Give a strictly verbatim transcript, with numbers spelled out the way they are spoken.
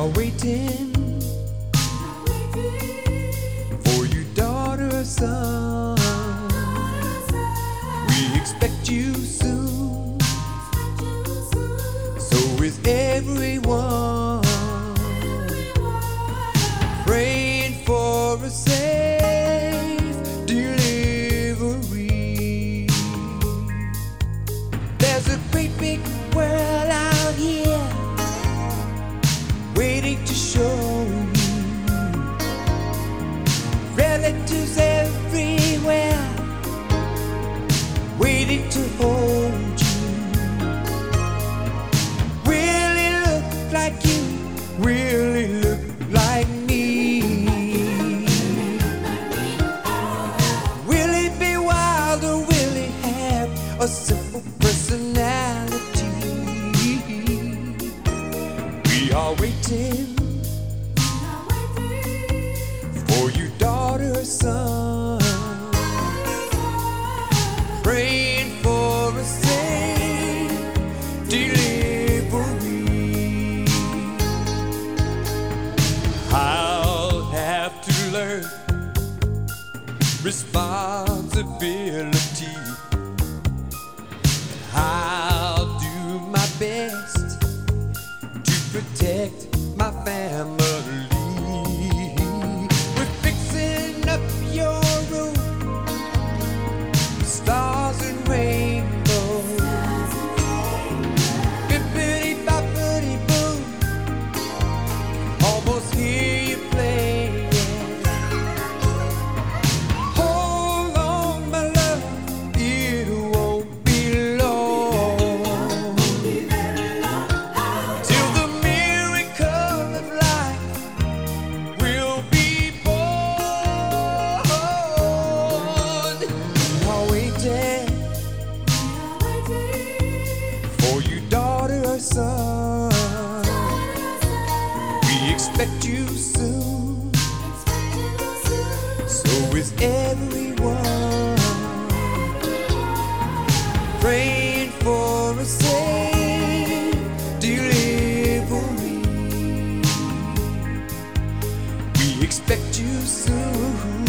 are waiting for your daughter or son. We expect you soon. So is everyone praying for a safe delivery. There's a great big world out here waiting to show you. Relatives everywhere waiting to hold you. Will it look like you? Will it look like me? Will it be wild or will it have a simple personality? We are waiting for your daughter or son, praying for a safe delivery. I'll have to learn responsibility. I'll do my best to protect my family. We're fixing up your room, stars and rainbows. Bippity boppity boom, almost hear you playing. Hold on, my love, it won't be long till the miracle of life will be born. We are waiting for your daughter or son. We expect you soon. So is everyone praying for a safe delivery. We expect you soon.